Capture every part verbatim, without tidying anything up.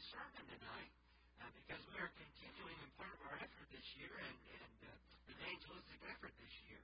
sermon tonight uh, because we are continuing in part of our effort this year and, and uh, evangelistic effort this year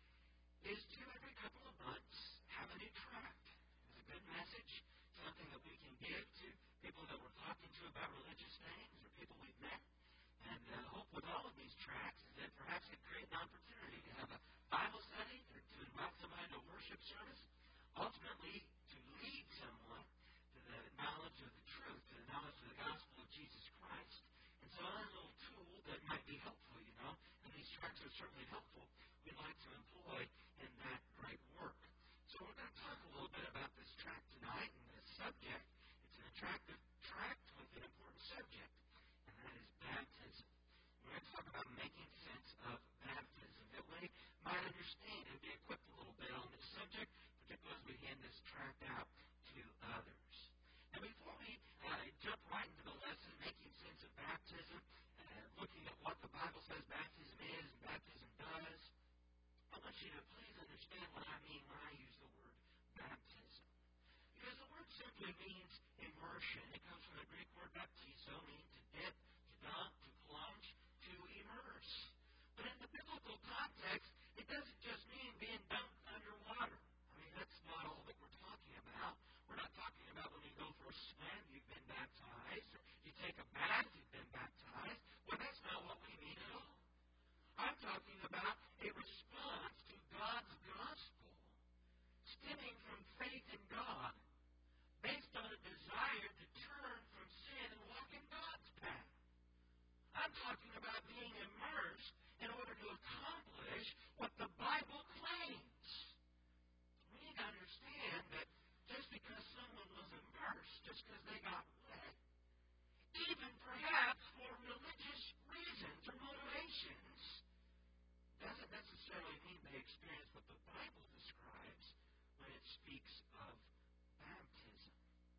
is to every couple of months have a new tract. It's a good message, something that we can give to people that we're talking to about religious things or people we've met. And the uh, hope with all of these tracts is that perhaps it create an opportunity to have a Bible study or to invite somebody to a worship service, ultimately to lead someone to the knowledge of the truth, to the knowledge of the gospel of Jesus Christ. And so another little tool that might be helpful, you know, and these tracts are certainly helpful, we'd like to employ in that great work. So we're going to talk a little bit about this tract tonight and the subject. It's an attractive tract with an important subject, and that is baptism. We're going to talk about making sense of baptism, that we might understand and be equipped a little bit on this subject, particularly as we hand this tract out to others. Now, before we uh, jump right into the lesson, making sense of baptism, uh, looking at what the Bible says baptism is and baptism does, I want you to please understand what I mean when I use the word baptism. Because the word simply means immersion. It comes from the Greek word baptizo, meaning to dip, to dunk, to plunge, to immerse. But in the biblical context, it doesn't just mean being dunked underwater. I mean, that's not all that we're talking about. We're not talking about when you go for a swim, you've been baptized, or you take a bath, you've been baptized. Well, that's not what we mean at all. I'm talking about a response to God's gospel stemming from faith in God, based on a desire to turn from sin and walk in God's path. I'm talking about being immersed in order to accomplish what the Bible claims. We need to understand that just because someone was immersed, just because they got wet, even perhaps for religious reasons or motivations, doesn't necessarily mean they experience what the Bible describes when it speaks of baptism.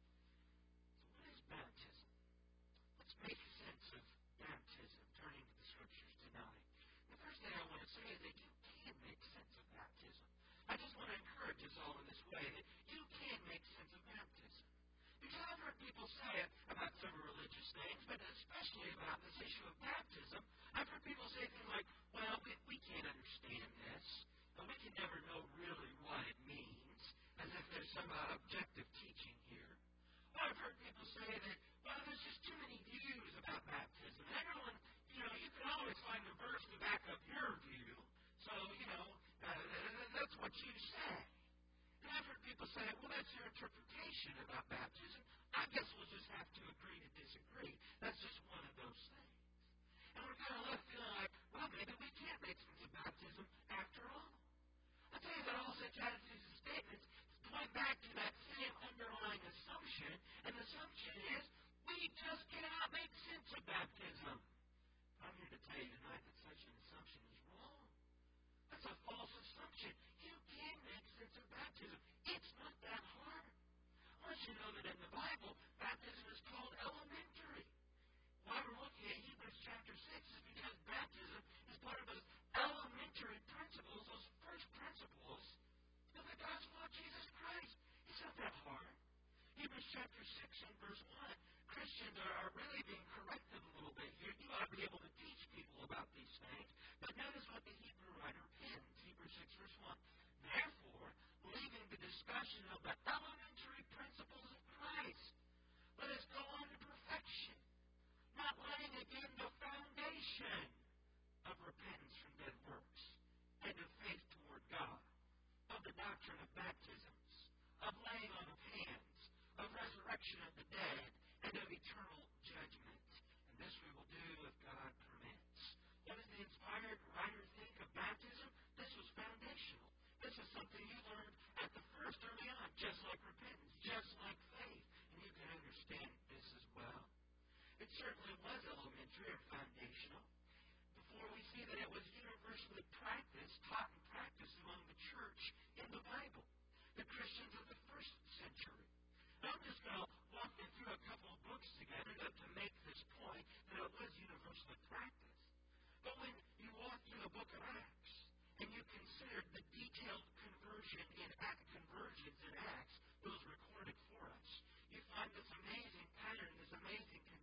So what is baptism? Let's make sense of baptism, turning to the Scriptures tonight. The first thing I want to say is that you can make sense of baptism. I just want to encourage us all in this way that you can make sense of baptism. Because I've heard people say it about several religious things, but especially about this issue of baptism. I've heard people say things like, well, we, we can't understand this, and we can never know really what it means, as if there's some uh, objective teaching here. Or I've heard people say that, well, there's just too many views about baptism. Everyone, you know, you can always find a verse to back up your view, so, you know, uh, that's what you say. And I've heard people say, well, that's your interpretation about baptism. I guess we'll just have to agree to disagree. That's just one of those things. And we're kind of left feeling like, well, maybe we can't make sense of baptism after all. I'll tell you that all such attitudes and statements point back to that same underlying assumption, and the assumption is we just cannot make sense of baptism. I'm here to tell you tonight that such an assumption is wrong. That's a false assumption. You can make sense of baptism. It's not that hard. I want you to know that in the Bible, baptism is called elementary. Why we're looking at Hebrews chapter six is because baptism is part of those elementary principles, those first principles of the gospel of Jesus Christ. It's not that hard. Hebrews chapter six and verse one, Christians are, are really being corrected a little bit here. You ought to be able to teach people about these things. But notice what the Hebrew writer pins, Hebrews six verse one. Therefore, leaving the discussion of the elementary principles of Christ, let us go on to perfection, not laying again the foundation of repentance from dead works and of faith toward God, of the doctrine of baptisms, of laying on of hands, of resurrection of the dead, and of eternal judgment. And this we will do if God permits. What does the inspired writer think of baptism? This was foundational. This is something you learned at the first early on, just like repentance, just like faith. And you can understand this as well. It certainly was elementary or foundational. Before we see that it was universally practiced, taught and practiced among the church in the Bible, the Christians of the first century. Now, I'm just going to walk you through a couple of books together to, to make this point that it was universally practiced. But when you walk through the book of Acts and you consider the detailed conversion in Act, conversions in Acts, those recorded for us, you find this amazing pattern, this amazing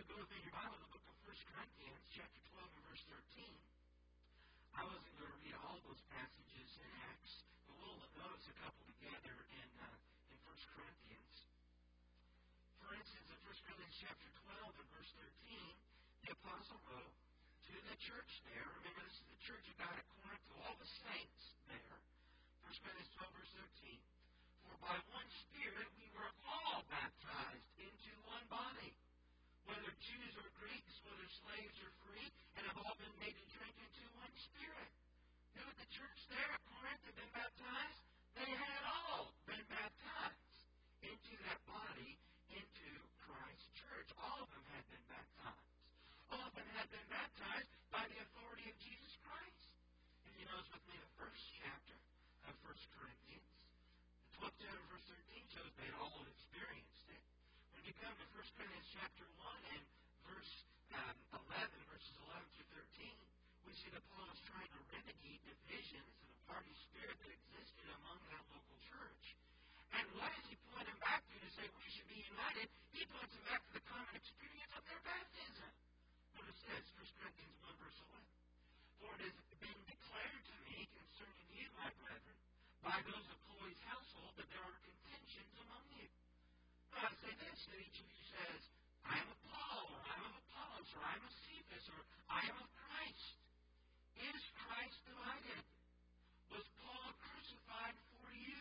go with me in your Bible, the book of First Corinthians, chapter twelve and verse thirteen. I wasn't going to read all those passages in Acts, but we'll notice a couple together in uh, in First Corinthians. For instance, in First Corinthians chapter twelve and verse thirteen, the apostle wrote to the church there. Remember, this is the church of God at Corinth, to all the saints there. First Corinthians twelve verse thirteen. For by one Spirit we were all baptized into one body, whether Jews or Greeks, whether slaves or free, and have all been made to drink into one Spirit. Who at the church there at Corinth had been baptized? They had all been baptized into that body, into Christ's church. All of them had been baptized. All of them had been baptized by the authority of Jesus Christ. If you notice with me the first chapter of First Corinthians, the twelfth chapter, verse thirteen shows they had all experienced it. When you come to First Corinthians chapter one and verse um, eleven, verses eleven through thirteen, we see that Paul is trying to remedy divisions and a party spirit that existed among that local church. And what does he point them back to to say we should be united? He points them back to the common experience of their baptism. Notice this, First Corinthians one, verse eleven. For it has been declared to me concerning you, my brethren, by those of Chloe's household, that there are contentions among you. Now I say this, that each of you says, I am of Paul, or I am of Apollos, or I am of Cephas, or I am of Christ. Is Christ divided? Was Paul crucified for you?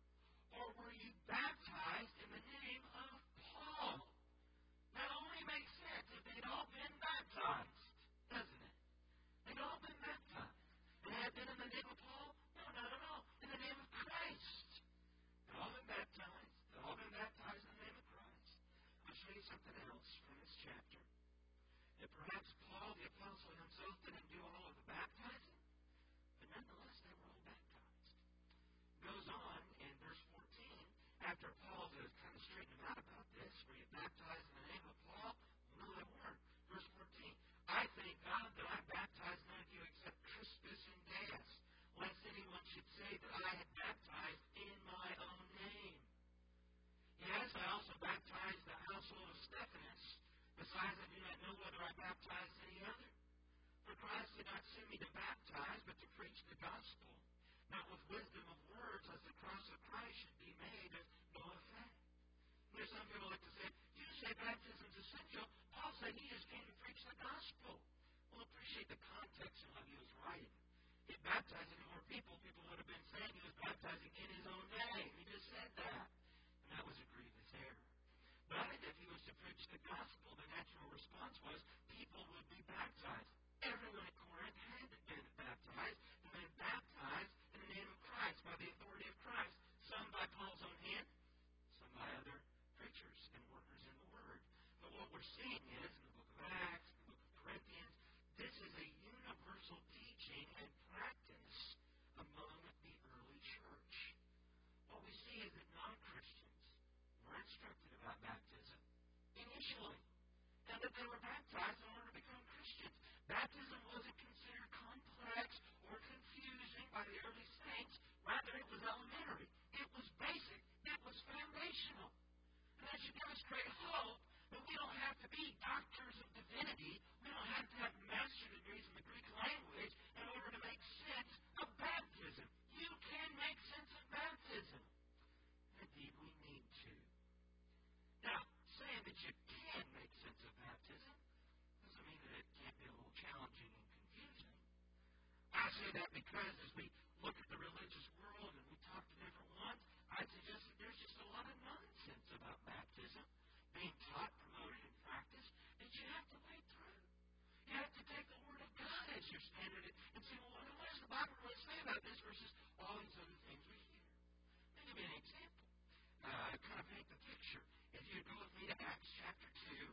Or were you baptized in the name of Paul? That only makes sense if they'd all been baptized, doesn't it? They'd all been baptized. And had been in the name of Paul? No, not at all. In the name of Christ. They'd all been baptized. They'd all been baptized in the name of Christ. I'll show you something else from this chapter. That perhaps Paul, the apostle himself, didn't do all of the baptizing, but nonetheless they were all baptized. Goes on in verse fourteen, after Paul has kind of straightened him out about this, were you baptized in the name of Paul? Well, no, they weren't. Verse fourteen, I thank God that I baptized none of you except Crispus and Gaius, lest anyone should say that I had baptized in my own name. Yes, I also baptized the household of Stephanas. Besides, I do not know whether I baptized any other. For Christ did not send me to baptize, but to preach the gospel, not with wisdom of words, as the cross of Christ should be made of no effect. There's some people like to say, you say baptism is essential. Paul said he just came to preach the gospel. Well, appreciate the context of what he was writing. If baptizing more people, people would have been saying he was baptizing in his own name. He just said that. And that was a grievous error. But if he was to preach the gospel, the natural response was people would be baptized. Everyone at Corinth had been baptized, and been baptized in the name of Christ, by the authority of Christ. Some by Paul's own hand, some by other preachers and workers in the Word. But what we're seeing is, in the book of Acts, in the book of Corinthians, this is a universal teaching and practice among the early church. What we see is that non-Christians were instructed about baptism initially, and that they were baptized in order to become Christians. Baptism wasn't considered complex or confusing by the early saints. Rather, it was elementary. It was basic. It was foundational. And that should give us great hope that we don't have to be doctors of divinity. We don't have to have master degrees in the Greek language in order to make sense of baptism. You can make sense of baptism. Indeed, we need to. Now, saying that you can make sense of baptism doesn't mean that it can't be a little challenging and confusing. I say that because as we look at the religious world and we talk to different ones, I'd suggest that there's just a lot of nonsense about baptism being taught, promoted, and practiced that you have to wade through. You have to take the Word of God as your standard and say, well, what does the Bible really say about this versus all these other things we hear? Let me give you an example. Uh, kind of paint the picture. If you go with me to Acts chapter two,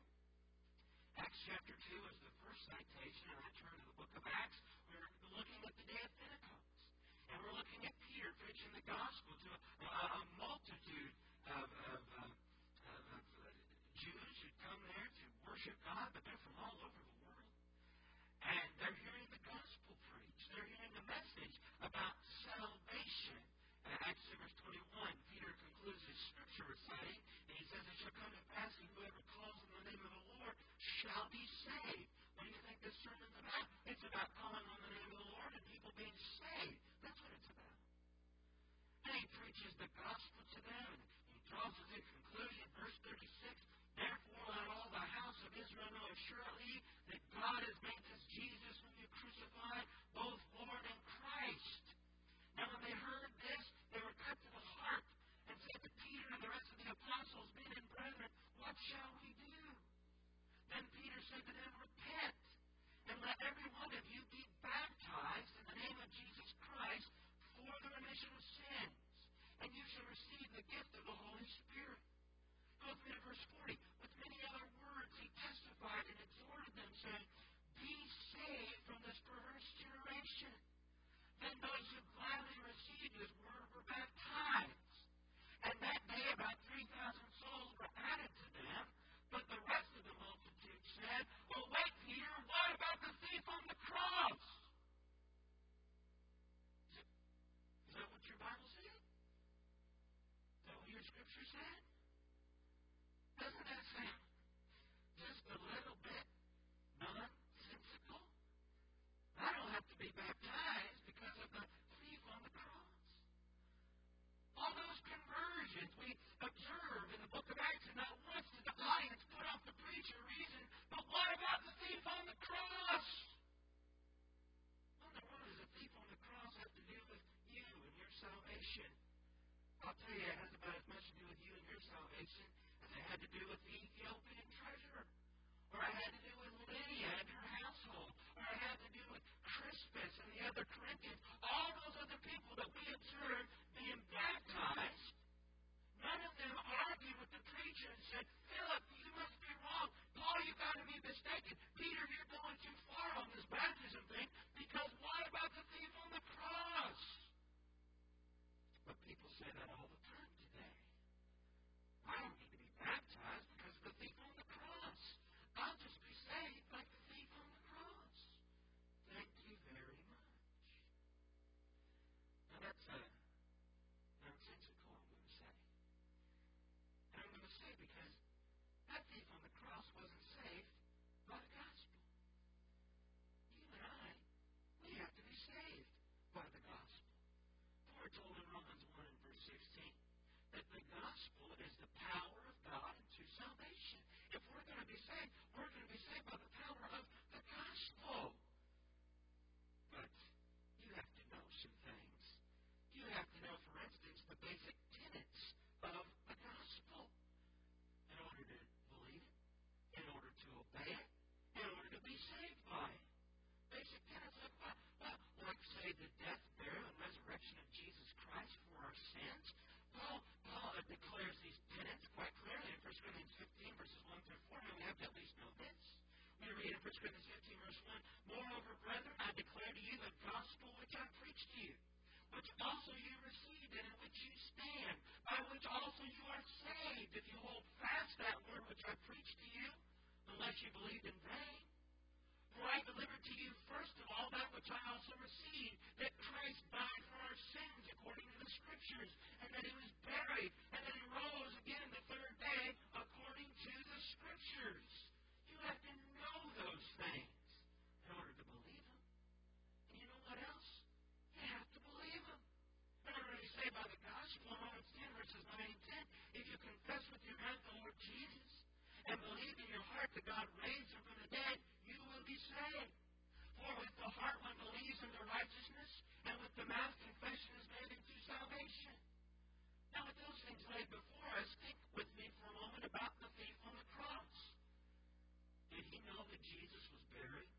Acts chapter two is the first citation, and I turn to the book of Acts. We're looking at the day of Pentecost. And we're looking at Peter preaching the gospel to a, a, a multitude of, of, uh, of, of uh, Jews who come there to worship God, but they're from all over the world. And they're hearing the gospel preached. They're hearing the message about salvation. Uh, Acts verse twenty-one, Peter concludes his scripture reciting, and he says, it shall come to pass that whoever calls on the name of the Lord shall do with the Ethiopian treasurer. Or I had to do with Lydia and her household. Or I had to do with Crispus and the other Corinthians. All those other people that we observed being baptized, none of them argued with the preacher and said, Philip, you must be wrong. Paul, you've got to be mistaken. Peter, you're going too far on this baptism thing, because what about the thief on the cross? But people say that all the time today. I don't need to be baptized because of the thief on the cross. I'll just be saved like the thief on the cross. Thank you very much. Now that's uh, nonsensical, I'm going to say. And I'm going to say because that thief on the cross wasn't saved by the gospel. You and I, we have to be saved by the gospel. We're told in Romans one and verse sixteen that the gospel is the power of God unto salvation. If we're going to be saved, we're going to be saved by the power of the gospel. But you have to know some things. You have to know, for instance, the basic tenets of the gospel in order to believe it, in order to obey it, in order to be saved by it. Basic tenets of, well, well, like say the death, burial, and resurrection of Jesus Christ for our sins. Paul, Paul declares these tenets quite clearly in First Corinthians fifteen, verses one through four, and we have to at least know this. We read in First Corinthians fifteen, verse one, Moreover, brethren, I declare to you the gospel which I preached to you, which also you received and in which you stand, by which also you are saved, if you hold fast that word which I preached to you, unless you believed in vain. For I delivered to you first of all that which I also received, that Christ died for our sins according to the Scriptures, and that He was buried, and that He rose again the third day according to the Scriptures. You have to know those things in order to believe them. And you know what else? You have to believe them. In order to be saved by the gospel, in Romans ten, verses nine and ten, if you confess with your mouth the Lord Jesus, and believe in your heart that God raised Him from the dead, you will be saved. For with the heart one believes unto righteousness, and with the mouth confession is made unto salvation. Now with those things laid before us, think with me for a moment about the thief on the cross. Did he know that Jesus was buried?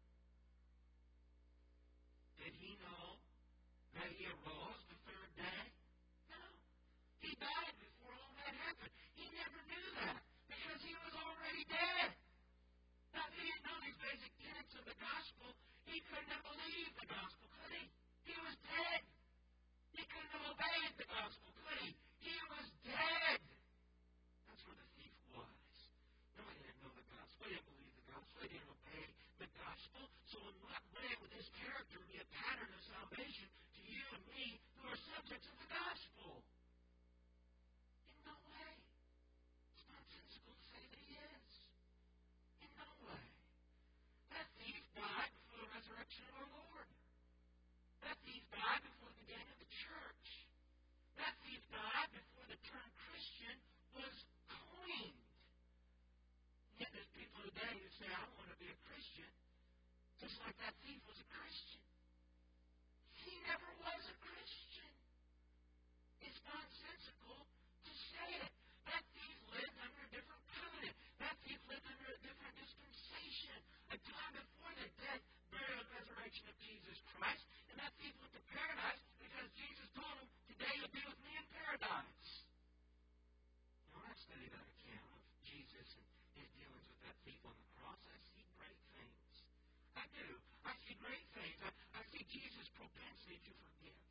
Did he know that He arose the third day? No. He died before all that happened. He never knew that, because He was already dead. Now, if he didn't know these basic tenets of the gospel, he couldn't have believed the gospel, could he? He was dead. He couldn't have obeyed the gospel, could he? He was dead. That's where the thief was. No, he didn't know the gospel. He didn't believe the gospel. He didn't obey the gospel. So in what way would this character be a pattern of salvation to you and me who are subjects of the gospel? In no way. It's nonsensical to say that he is. In no way. That thief died before the resurrection of our Lord. That thief died before the beginning of the church. That thief died before the term Christian was coined. Yet there's people today who say, I want to be a Christian, just like that thief was a Christian. He never was a Christian. It's nonsensical to say it. That thief lived under a different covenant. That thief lived under a different dispensation. A time before the death, burial, and resurrection of Jesus Christ. And that thief went to paradise because Jesus told him, today you'll be with me in paradise. Now, when I study that account of Jesus and his dealings with that thief on the cross, I see great things. I do. I see great things. I, I see Jesus' propensity to forgive.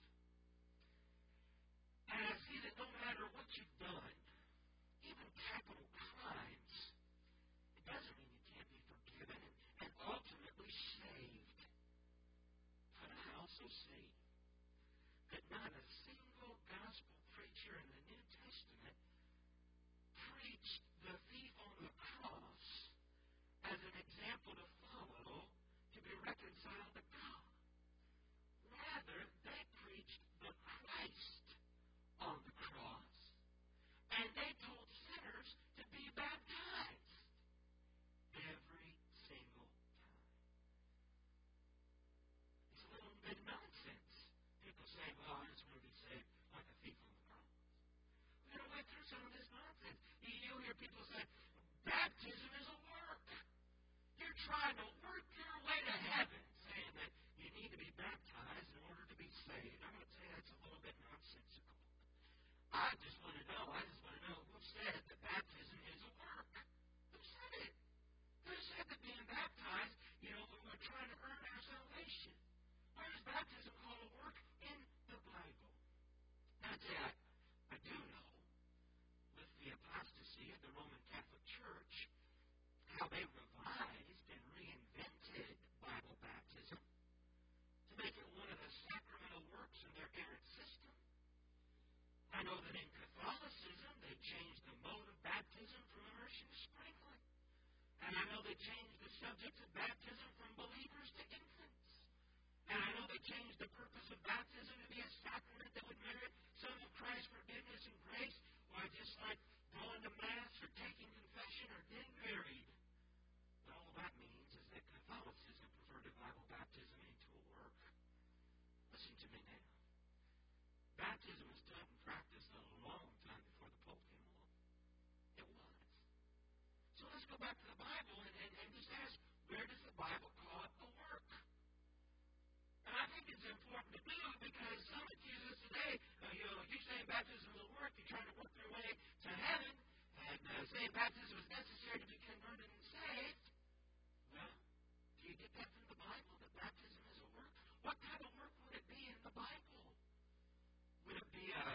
And I see that no matter what you've done, even capital crimes, it doesn't mean you can't be forgiven and, and ultimately saved. But I also see that not a single gospel preacher in the New Testament preached the thief on the cross as an example to follow to be reconciled to God. Rather, they preached the Christ on the cross, and they told sinners to be baptized every single time. It's a little bit nonsense. People say, well, I just want to be saved like a thief on the cross. We're going to went through some of this nonsense. You'll hear people say, baptism is a work. You're trying to work your way to heaven, saying that you need to be baptized in order to be saved. I would say that's a little bit nonsensical. I just want to know, I just want to know who said that baptism is a work. Who said it? Who said that being baptized, you know, we're trying to earn our salvation? Where is baptism called a work? In the Bible. Now, I'd say I, I do know, with the apostasy of the Roman Catholic Church, how they revised and reinvented Bible baptism to make it one of the sacramental works in their errant system. I know that in Catholicism, they changed the mode of baptism from immersion to sprinkling. And I know they changed the subject of baptism from believers to infants. And I know they changed the purpose of baptism to be a sacrament that would merit some of Christ's forgiveness and grace, why just like going to Mass or taking confession or getting married. But all that means is that Catholicism perverted Bible baptism into a work. Listen to me now. Baptism was taught and practiced a long time before the Pope came along. It was. So let's go back to the Bible and, and, and just ask, where does the Bible call it a work? And I think it's important to do because some accuse us today, uh, you know, you're saying baptism is a work, you're trying to work your way to heaven, and uh, saying baptism is necessary to be converted and saved. Well, do you get that from the Bible, that baptism is a work? What kind of work would it be in the Bible? Would it be a,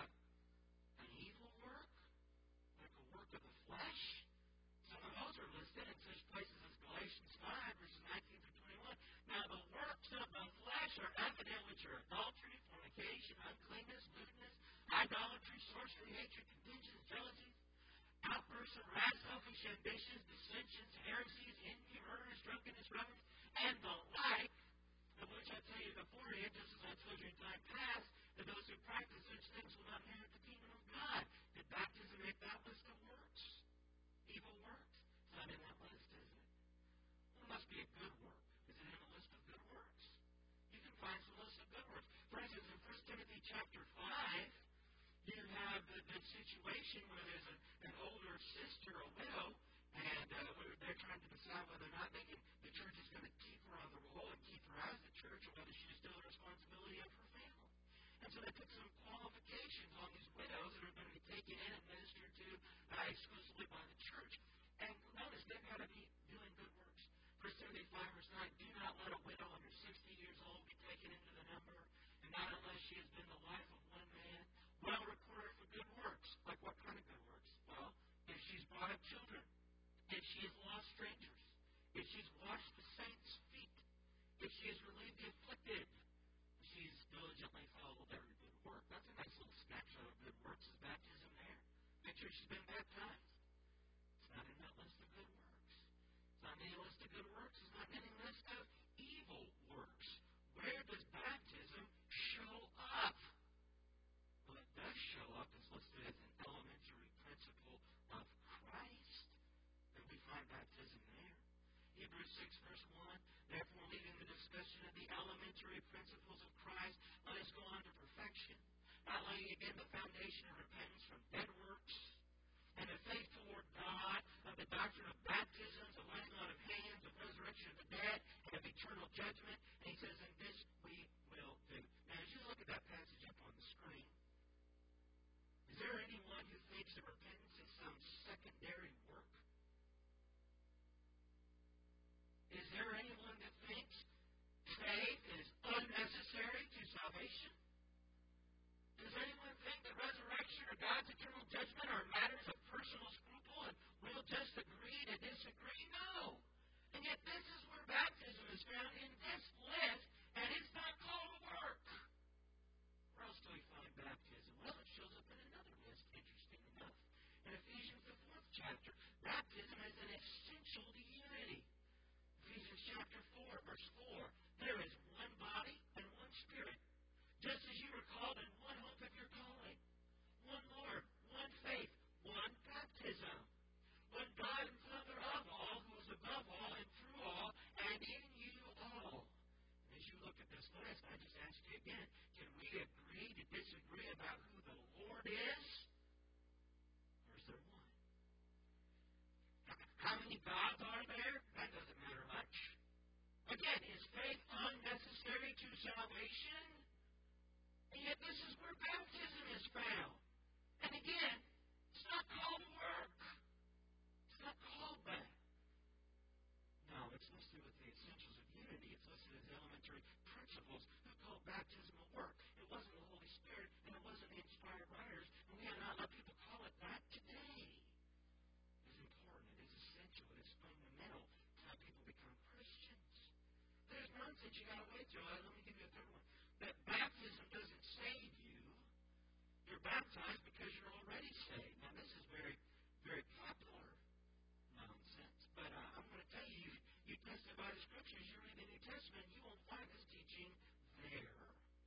an evil work? Like a work of the flesh? Some of those are listed in such places as Galatians five, verses nineteen through twenty-one. Now the works of the flesh are evident, which are adultery, fornication, uncleanness, lewdness, idolatry, sorcery, hatred, contentions, jealousies, outbursts of wrath, selfish ambitions, dissensions, heresies, envy, murders, drunkenness, revelries, and the like, of which I tell you beforehand, just as I told you in time past, that those who practice such things will not inherit the kingdom of God. Did baptism make that list of works? Evil works? It's not in that list, is it? Well, it must be a good work. Is it in a list of good works? You can find some list of good works. For instance, in First Timothy chapter five, you have the, the situation where there's a, an older sister, a widow, and uh, they're trying to decide whether or not they can, the church is going to keep her on the roll and keep her as the church, or whether she is still the responsibility of her family. And so they put some qualifications on these widows that are going to be taken in and ministered to uh, exclusively by the church. And notice, they've got to be doing good works. First Timothy five, verse nine, do not let a widow under sixty years old be taken into the number, and not unless she has been the wife of one man, well reported for good works. Like what kind of good works? Well, if she's brought up children, if she has lost strangers, if she's washed the saints' feet, if she has relieved the afflicted, if she's diligently followed every good work. That's a nice little snapshot of good works. Is baptism there? Make sure she's been baptized. It's not in that list of good works. It's not in any list of good works. It's not in any list of evil works. Where does baptism show up? Well, it does show up. It's listed as an elementary principle of Christ. We find baptism there. Hebrews six, verse one, therefore, leaving the discussion of the elementary principles of Christ, let us go on to perfection, not laying again the foundation of repentance from dead works, and of faith toward God, of the doctrine of baptisms, of laying on of hands, of resurrection of the dead, and of eternal judgment. And he says, and this we will do. Now, as you look at that passage up on the screen, is there anyone who thinks that repentance is some secondary work? Is there anyone that thinks faith is unnecessary to salvation? Does anyone think that resurrection or God's eternal judgment are matters of personal scruple and we'll just agree to disagree? No. And yet this is where baptism is found in this list, and it's not called a work. Where else do we find baptism? Well, it shows up in another list, interesting enough. In Ephesians, the fourth chapter, baptism is an essential to unity. Ephesians chapter four, verse four, there is one body and one spirit, just as you were called in one hope of your calling, one Lord, one faith, one baptism, one God and Father of all, who is above all and through all and in you all. And as you look at this list, I just ask you again, can we agree to disagree about who the Lord is? Or is there one? How Gods are there? That doesn't matter much. Again, is faith unnecessary to salvation? And yet this is where baptism is found. And again, it's not called work. It's not called that. No, it's listed with the essentials of unity. It's listed as elementary principles. Who called baptism a work? It wasn't the Holy Spirit, and it wasn't the inspired writers, and we have not let people call it that today. It is important. It is essential. It is fundamental to how people become Christians. There's nonsense you got to wait till. Let me give you a third one. That baptism doesn't save you. You're baptized because you're already saved. Now, this is very, very popular nonsense. But uh, I'm going to tell you, you test it by the Scriptures. You read the New Testament, you won't find this teaching there.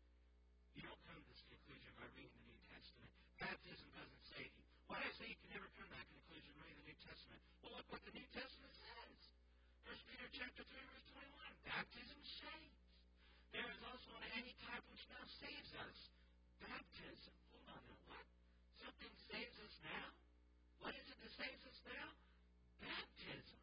You don't come to this conclusion by reading the New Testament. Baptism doesn't save you. Why do I say you can never come to that conclusion reading the New Testament? Well, look what the New Testament says. First Peter chapter three, verse twenty-one. Baptism saves. There is also an antitype which now saves us. Baptism. Hold on now. What? Something saves us now? What is it that saves us now? Baptism.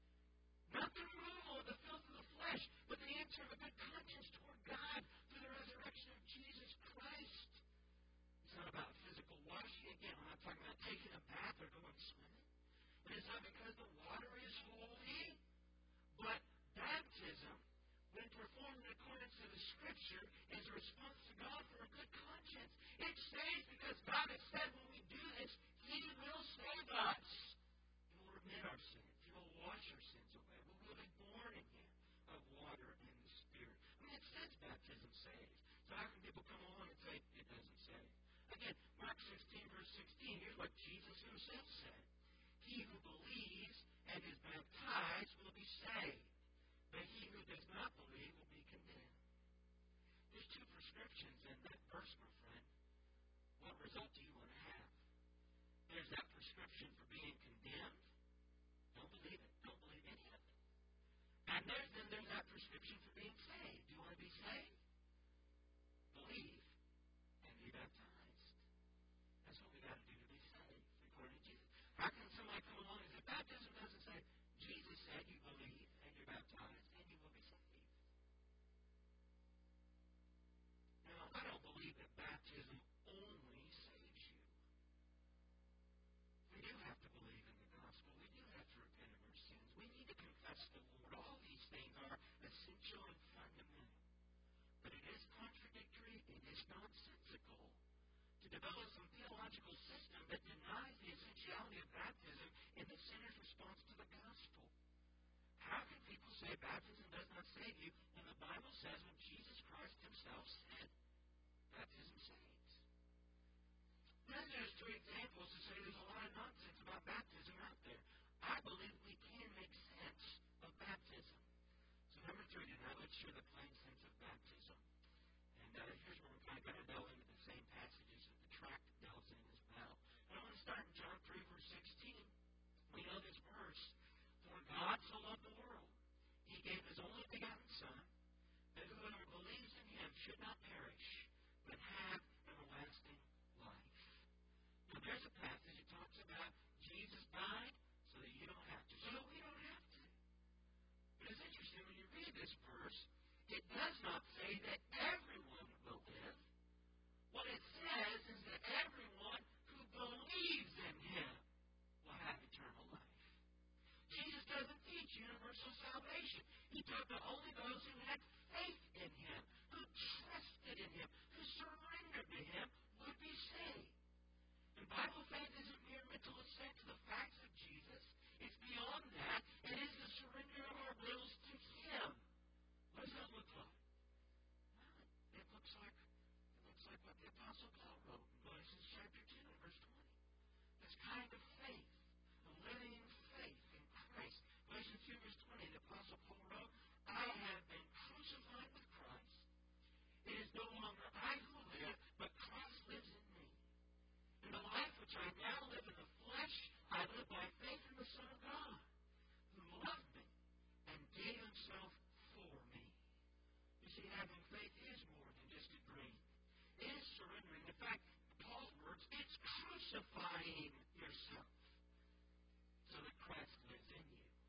Not the removal of the filth of the flesh, but the answer of a good conscience toward God through the resurrection of Jesus Christ. It's not about physical washing. Again, I'm not talking about taking a bath or going swimming. And it's not because the water is holy, but baptism, when performed in accordance to the Scripture, is a response to God for a good conscience. It saves because God has said when we do this, He will save us. He will remit our sins. He will wash our sins away. We will be born again of water and the Spirit. I mean, it says baptism saves. So how can people come along and say it doesn't save? Again, Mark sixteen, verse sixteen, here's what Jesus Himself said. He who believes and is baptized will be saved, but he who does not believe will be condemned. There's two prescriptions in that verse, my friend. What result do you want to have? There's that prescription for being condemned. Don't believe it. Don't believe any of it. And there's, then there's that prescription for being saved. Do you want to be saved? Believe and be baptized. That's what we got to do to be saved, according to Jesus. How can somebody come along and say, baptism doesn't say, Jesus said you believe and you're baptized and you will be saved. Now, I don't believe that baptism only saves you. We do have to believe in the gospel. We do have to repent of our sins. We need to confess the Lord. All these things are essential and fundamental. But it is contradictory, it is nonsensical to develop some theological system that denies the essentiality of baptism in the sinner's response to the gospel. How can people say baptism does not save you when the Bible says when Jesus Christ Himself said baptism saves? Then there's two examples to say there's a lot of nonsense about baptism out there. I believe we can make sense of baptism. So number three tonight, let's share the plain sense of baptism. And uh, here's where we're kind of going to delve into the same passages that the tract delves in as well. And I want to start in John three, verse sixteen. We know this verse. For God so loved the world, He gave His only begotten Son, that whoever believes in Him should not perish, but have everlasting life. Now there's a passage that talks about Jesus died so that you don't have to, so that we don't have to. But it's interesting when you read this verse, it does not say that everyone will live. What it says is that everyone who believes in Him will have eternal life. Jesus doesn't teach universal salvation. He taught that only those who had faith in Him, who trusted in Him, who surrendered to Him, would be saved. And Bible faith isn't mere mental assent to the facts of Jesus. It's beyond that. It is the surrender of our wills to Him. What does that look like? Well, it looks like it looks like what the Apostle Paul wrote in Galatians chapter two and verse twenty. This kind of faith, a living faith in Christ. Galatians two verse twenty, the Apostle Paul wrote, I have been crucified with Christ. It is no longer I who live, but Christ lives in me. In the life which I now live in the flesh, I live by faith in the Son of God, who loved me and gave Himself for me. You see, having faith is more than just a dream. It is surrendering. In fact, Paul's words, it's crucifying yourself so that Christ lives in you.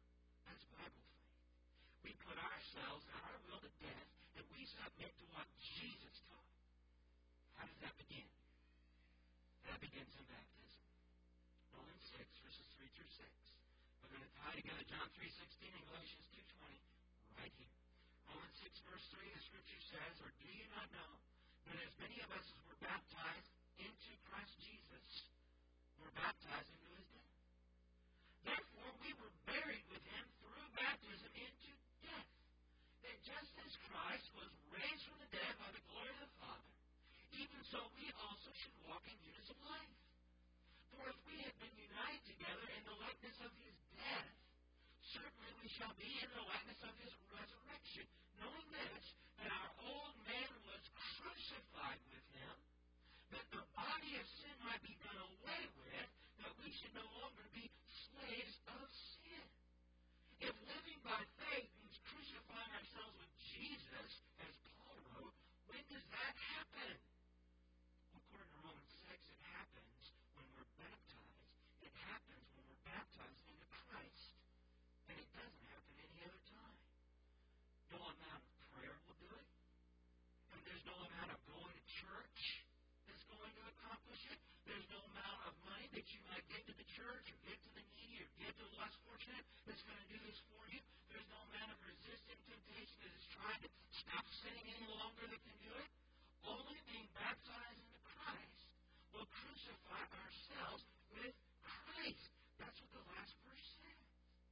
ourselves and our will to death, and we submit to what Jesus taught. How does that begin? That begins in baptism. Romans six, verses three through six. We're going to tie together John three sixteen and Galatians two twenty right here. Romans six, verse three, the Scripture says, or do you not know that as many of us as were baptized into Christ Jesus were baptized into his death? Therefore, we were buried with him through baptism into death, that just as Christ was raised from the dead by the glory of the Father, even so we also should walk in newness of life. For if we have been united together in the likeness of his death, certainly we shall be in the likeness of his resurrection, knowing this, that our old man was crucified with him, that the body of sin might be done away with, that we should no longer be slaves of sin. If living by faith means crucifying ourselves with Jesus, as Paul wrote, when does that happen? According to Romans six, it happens when we're baptized. It happens when we're baptized into Christ. And it doesn't happen any other time. No amount of prayer will do it. And there's no amount of going to church that's going to accomplish it. There's no amount of money that you might give to the church or give to the needy or give to the less fortunate that's going to do this for you. There's no amount of resisting temptation that is trying to stop sinning any longer that can do it. Only being baptized into Christ will crucify ourselves with Christ. That's what the last verse says.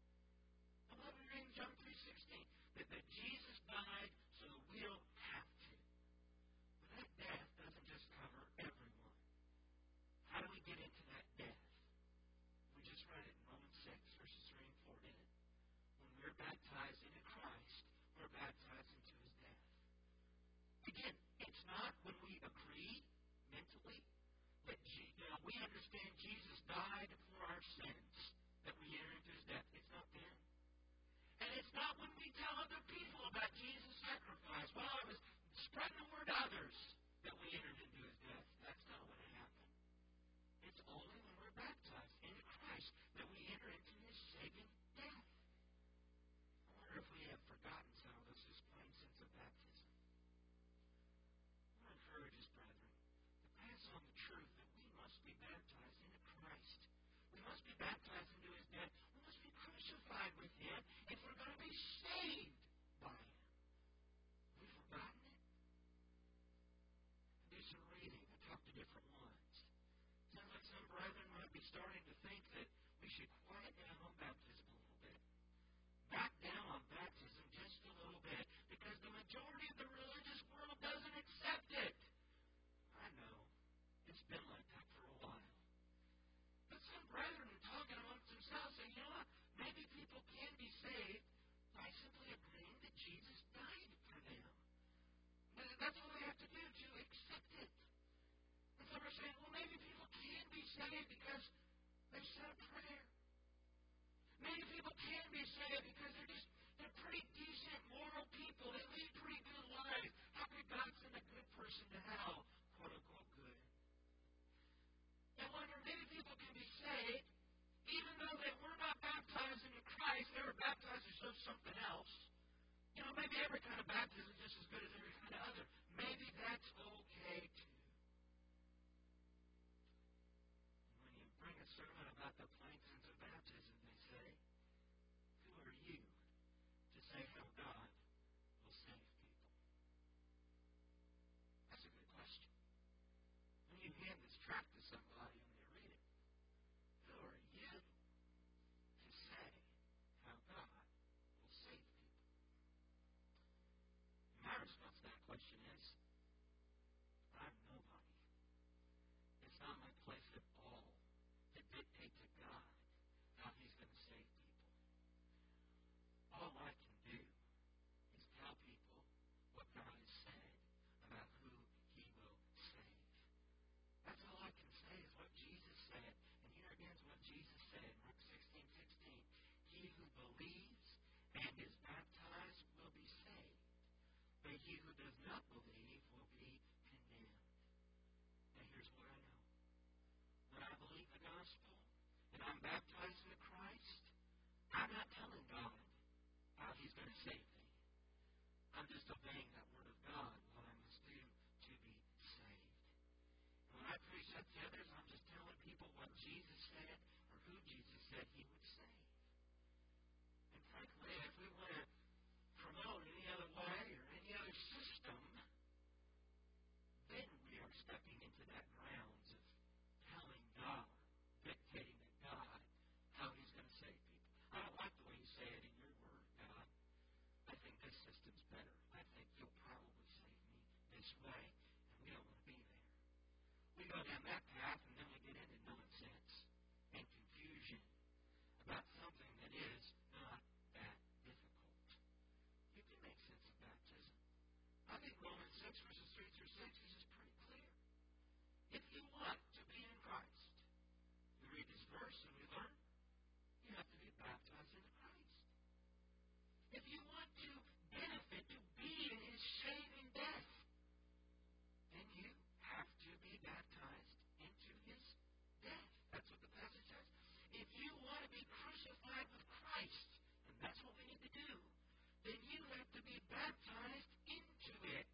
I love it in John three sixteen, that, that Jesus died so that we don't have to. But that death doesn't just cover everyone. How do we get into that death? We just read it in Romans six, verses three and four, didn't it? When we're baptized into Christ, we're baptized into his death. Again, it's not when we agree mentally that you know, we understand Jesus died for our sins that we enter into his death. It's not then. And it's not when we tell other people about Jesus' sacrifice. Well, I was spreading the word to others that we entered into his death. That's not when it happened. It's only when we're baptized into Christ that we enter into his saving death. I wonder if we have forgotten some of this, this plain sense of baptism. I want to encourage us, brethren, to pass on the truth that we must be baptized into Christ. We must be baptized into his death. We must be crucified with him if we're going to be saved by him. Have we forgotten it? Do some reading. I talk to different ones. Sounds like some brethren might be starting to think that we should quiet down on baptism a little bit. Back down on baptism just a little bit, because the majority of the religious world doesn't accept it. I know. It's been like that for a while. But some brethren are talking amongst themselves saying, you know what, maybe people can be saved by simply agreeing that Jesus died for them. That's all they have to do to accept it. And some are saying, well, maybe people can be saved because they said a prayer. Maybe people can be saved because they're just, they're pretty decent, moral people. They lead pretty good lives. How could God send a good person to hell? Quote, unquote, good. I wonder, maybe people can be saved even though they were not baptized into Christ. They were baptized to show something else. You know, maybe every kind of baptism is just as good as every kind of other. Maybe that's okay, too. When you bring a sermon about the plain sense of baptism, they say, who are you to say how God will save people? That's a good question. When you hand this tract to somebody and they read it, who are you to say how God will save people? My response to that question is, I'm nobody. It's not my place at all to dictate to God how he's going to save people. All I can do is tell people what God has said about who he will save. That's all I can say is what Jesus said. And here again is what Jesus said in Mark sixteen sixteen. He who believes and is baptized will be saved, but he who does not believe will be condemned. Now here's what I know. When I believe the gospel and I'm baptized into Christ, I'm not telling God how he's going to save me. I'm just obeying that word of God, what I must do to be saved. And when I preach that to others, I'm just telling people what Jesus said or who Jesus said he would save. And frankly, if we want to promote any other way or any other system, then we are stepping into that grounds of telling God, dictating to God how he's going to save people. I don't like the way you say it in your word, God. I think this system's better. I think you'll probably save me this way, and we don't want to be there. We go down that path, and then we get into nonsense and confusion about something that is not that difficult. You can make sense of baptism. I think Romans six, verses three through six is just pretty clear. If you want to be in Christ, you read this verse and we learn, you have to be baptized into Christ. If you want to benefit, to be in his saving death, then you have to be baptized into his death. That's what the passage says. If you want to be crucified with Christ, and that's what we need to do, then you have to be baptized into it.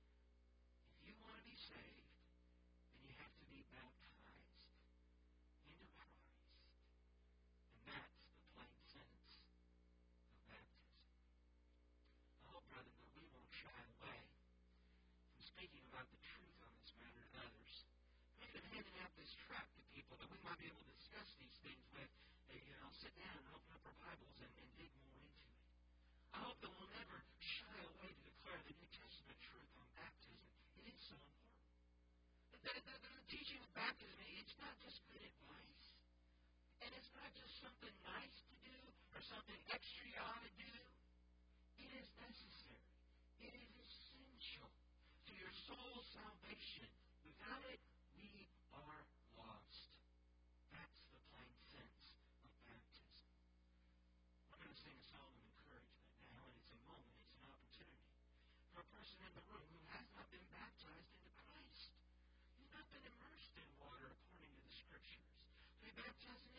If you want to be saved, then you have to be baptized into Christ. And that's the plain sense of baptism. I hope, brethren, that we won't shy away from speaking about the truth on this matter to others. We've been handing out this tract to people that we might be able to discuss these things with. They, you know, sit down and open up our Bibles and, and dig more into it. I hope that we'll never shy away to declare the New Testament truth on baptism. It is so important. The, the, the, the teaching of baptism, it's not just good advice. And it's not just something nice to do or something extra you ought to do. It is necessary. It is essential to your soul's salvation. Without it, we are lost. That's the plain sense of baptism. We're going to sing a song of encouragement now, and it's a moment, it's an opportunity for a person in the room who has not been baptized into Christ. You've not been immersed in water according to the Scriptures. To be baptized in